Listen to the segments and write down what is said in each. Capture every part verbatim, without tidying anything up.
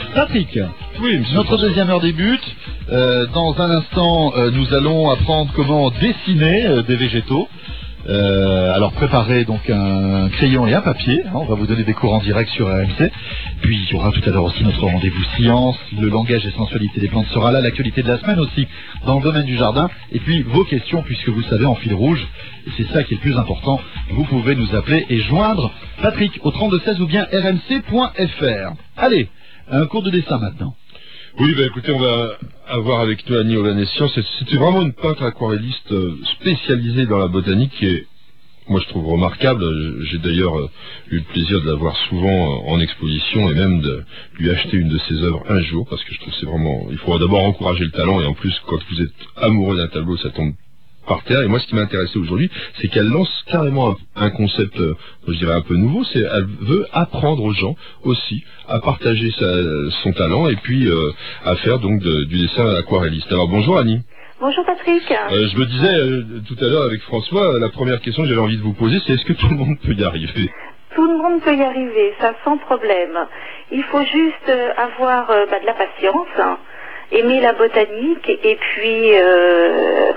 Patrick, oui, monsieur notre François. deuxième heure débute. Euh, dans un instant, euh, nous allons apprendre comment dessiner euh, des végétaux. Euh, alors préparez donc un crayon et un papier, hein, on va vous donner des cours en direct sur R M C. Puis il y aura tout à l'heure aussi notre rendez-vous science, le langage et sensualité des plantes sera là, l'actualité de la semaine aussi dans le domaine du jardin, et puis vos questions puisque vous savez en fil rouge, et c'est ça qui est le plus important, vous pouvez nous appeler et joindre Patrick au trente-deux seize ou bien r m c point f r. Allez, un cours de dessin maintenant. Oui, ben écoutez, on va avoir avec nous Annie Olanessian. C'était vraiment une peintre aquarelliste spécialisée dans la botanique qui est, moi je trouve remarquable. J'ai d'ailleurs eu le plaisir de la voir souvent en exposition et même de lui acheter une de ses œuvres un jour parce que je trouve que c'est vraiment, il faut d'abord encourager le talent et en plus quand vous êtes amoureux d'un tableau ça tombe par terre. Et moi ce qui m'a intéressé aujourd'hui c'est qu'elle lance carrément un, un concept, euh, je dirais un peu nouveau, c'est elle veut apprendre aux gens aussi à partager sa, son talent et puis euh, à faire donc de, du dessin aquarelliste. Alors bonjour Annie. Bonjour Patrick. Euh, je me disais euh, tout à l'heure avec François, la première question que j'avais envie de vous poser c'est est-ce que tout le monde peut y arriver? Tout le monde peut y arriver, ça sans problème. Il faut juste euh, avoir euh, bah, de la patience, hein, aimer la botanique et puis euh,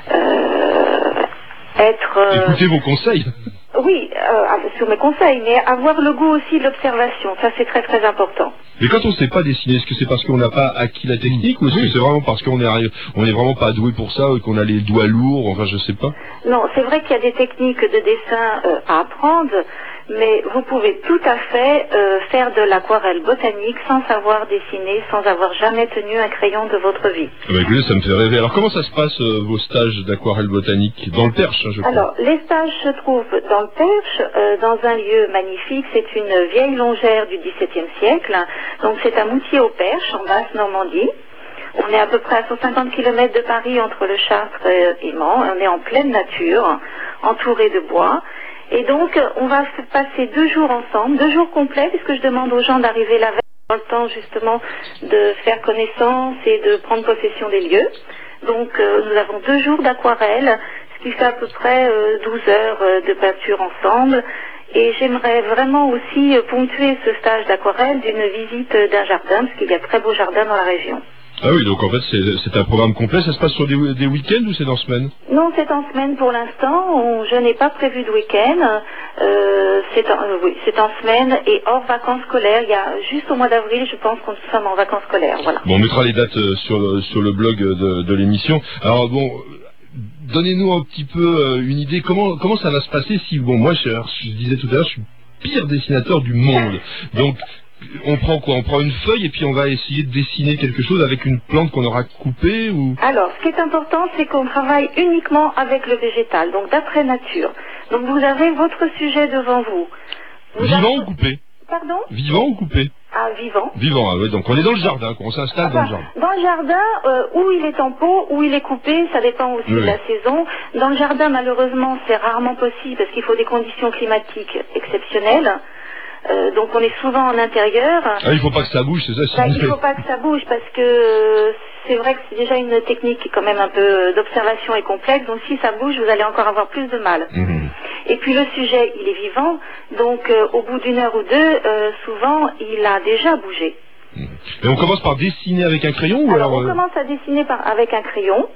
euh, être... Euh... Écoutez vos conseils. Oui, euh, sur mes conseils, mais avoir le goût aussi de l'observation, ça c'est très très important. Mais quand on ne sait pas dessiner, est-ce que c'est parce qu'on n'a pas acquis la technique ou est-ce que c'est vraiment parce qu'on est on est vraiment pas doué pour ça ou qu'on a les doigts lourds, enfin je sais pas? Non, c'est vrai qu'il y a des techniques de dessin euh, à apprendre, mais vous pouvez tout à fait euh, faire de l'aquarelle botanique sans savoir dessiner, sans avoir jamais tenu un crayon de votre vie. Ah bah écoutez, ça me fait rêver. Alors comment ça se passe euh, vos stages d'aquarelle botanique? Dans le Perche, hein, je crois. Alors, les stages se trouvent dans le Perche, euh, dans un lieu magnifique. C'est une vieille longère du dix-septième siècle. Donc c'est à Moutier-au-Perche, en Basse-Normandie. On est à peu près à cent cinquante kilomètres de Paris, entre le Chartres et Mans. On est en pleine nature, entouré de bois. Et donc, on va passer deux jours ensemble, deux jours complets, puisque je demande aux gens d'arriver la veille, dans le temps justement de faire connaissance et de prendre possession des lieux. Donc, euh, nous avons deux jours d'aquarelle, ce qui fait à peu près euh, douze heures euh, de peinture ensemble. Et j'aimerais vraiment aussi euh, ponctuer ce stage d'aquarelle d'une visite d'un jardin, parce qu'il y a de très beaux jardins dans la région. Ah oui, donc en fait c'est un programme complet, ça se passe sur des, des week-ends ou c'est dans semaine? Non, c'est en semaine pour l'instant, je n'ai pas prévu de week-end, euh, c'est en, euh, oui, c'est en semaine et hors vacances scolaires, il y a juste au mois d'avril, je pense qu'on sommes en vacances scolaires, voilà. Bon, on mettra les dates euh, sur, sur le blog de, de l'émission. Alors bon, donnez-nous un petit peu euh, une idée, comment, comment ça va se passer si, bon moi je, je disais tout à l'heure, je suis le pire dessinateur du monde, donc... On prend quoi? On prend une feuille et puis on va essayer de dessiner quelque chose avec une plante qu'on aura coupée ou... Alors, ce qui est important, c'est qu'on travaille uniquement avec le végétal, donc d'après nature. Donc vous avez votre sujet devant vous. vous Vivant avez... ou coupé? Pardon? Vivant ou coupé? Ah, vivant. Vivant, ah ouais, donc on est dans le jardin, on s'installe enfin, dans le jardin. Dans le jardin, euh, où il est en pot, où il est coupé, ça dépend aussi oui. de la saison. Dans le jardin, malheureusement, c'est rarement possible parce qu'il faut des conditions climatiques exceptionnelles. Euh, donc on est souvent en intérieur. Ah, il faut pas que ça bouge, c'est ça? Bah, il faut pas que ça bouge parce que c'est vrai que c'est déjà une technique qui est quand même un peu d'observation et complexe. Donc si ça bouge, vous allez encore avoir plus de mal. Mmh. Et puis le sujet, il est vivant. Donc euh, au bout d'une heure ou deux, euh, souvent, il a déjà bougé. Mmh. Et on commence par dessiner avec un crayon ou alors, alors on euh... commence à dessiner par, avec un crayon.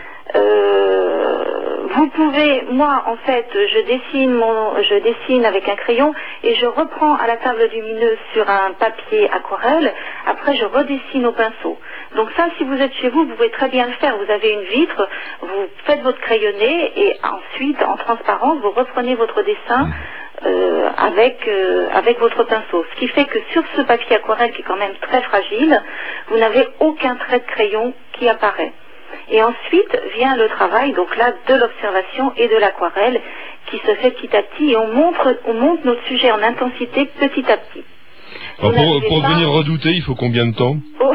Euh, vous pouvez, moi en fait, je dessine mon, je dessine avec un crayon et je reprends à la table lumineuse sur un papier aquarelle. Après, je redessine au pinceau. Donc ça, si vous êtes chez vous, vous pouvez très bien le faire. Vous avez une vitre, vous faites votre crayonné et ensuite, en transparence, vous reprenez votre dessin euh, avec euh, avec votre pinceau. Ce qui fait que sur ce papier aquarelle qui est quand même très fragile, vous n'avez aucun trait de crayon qui apparaît. Et ensuite vient le travail, donc là, de l'observation et de l'aquarelle qui se fait petit à petit et on montre, on monte notre sujet en intensité petit à petit. Alors pour pour pas... devenir redouté, il faut combien de temps? Oh.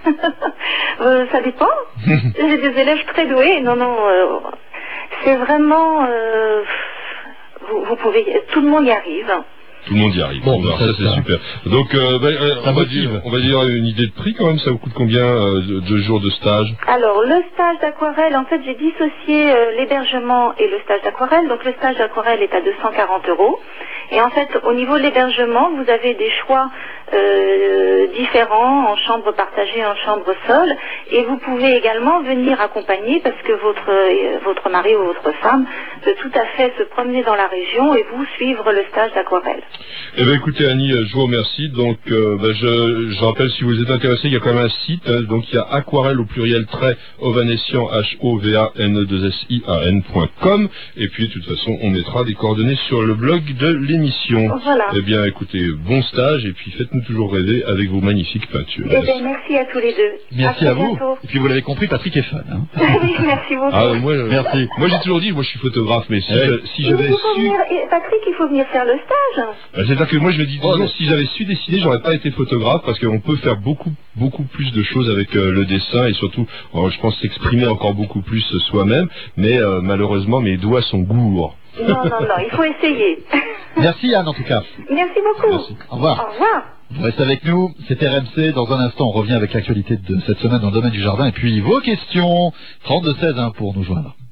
euh, ça dépend. J'ai des élèves très doués. Non, non, euh, c'est vraiment... Euh, vous, vous pouvez... Tout le monde y arrive. Tout le monde y arrive. Bon, bon ça, ça c'est super. Donc, euh, bah, euh, on, va dire, on va dire une idée de prix quand même. Ça vous coûte combien euh, de, de jours de stage? Alors, le stage d'aquarelle, en fait, j'ai dissocié euh, l'hébergement et le stage d'aquarelle. Donc, le stage d'aquarelle est à deux cent quarante euros. Et en fait, au niveau de l'hébergement, vous avez des choix euh, différents, en chambre partagée, en chambre seule. Et vous pouvez également venir accompagner, parce que votre, euh, votre mari ou votre femme peut tout à fait se promener dans la région et vous suivre le stage d'aquarelle. Eh bien écoutez Annie, je vous remercie. Donc euh, bah, je, je rappelle, si vous êtes intéressé, il y a quand même un site, hein, donc il y a aquarelle au pluriel trait ovanessian, H O V A N E deux S I A N point com, et puis de toute façon on mettra des coordonnées sur le blog de l'émission. Voilà. Eh bien écoutez, bon stage, et puis faites-nous toujours rêver avec vos magnifiques peintures. Eh bien merci à tous les deux. Merci à, à vous. bientôt. Et puis vous l'avez compris, Patrick est fan. Hein. Oui, merci beaucoup. Ah, moi, euh, Merci. Moi j'ai toujours dit, moi je suis photographe, mais si, Ouais. je- si Mais j'avais il faut su... venir- et Patrick, il faut venir faire le stage. Bah, c'est-à-dire que moi je me dis Oh, toujours, mais- si j'avais su dessiner, j'aurais pas été photographe, parce qu'on peut faire beaucoup beaucoup plus de choses avec euh, le dessin, et surtout, euh, je pense s'exprimer encore beaucoup plus euh, soi-même, mais euh, malheureusement mes doigts sont gourds. Non, non, non, il faut essayer. Merci Anne en tout cas. Merci beaucoup. Merci. Au revoir. Au revoir. Vous restez avec nous, c'est R M C. Dans un instant, on revient avec l'actualité de cette semaine dans le domaine du jardin. Et puis vos questions, trente-deux seize hein, pour nous joindre.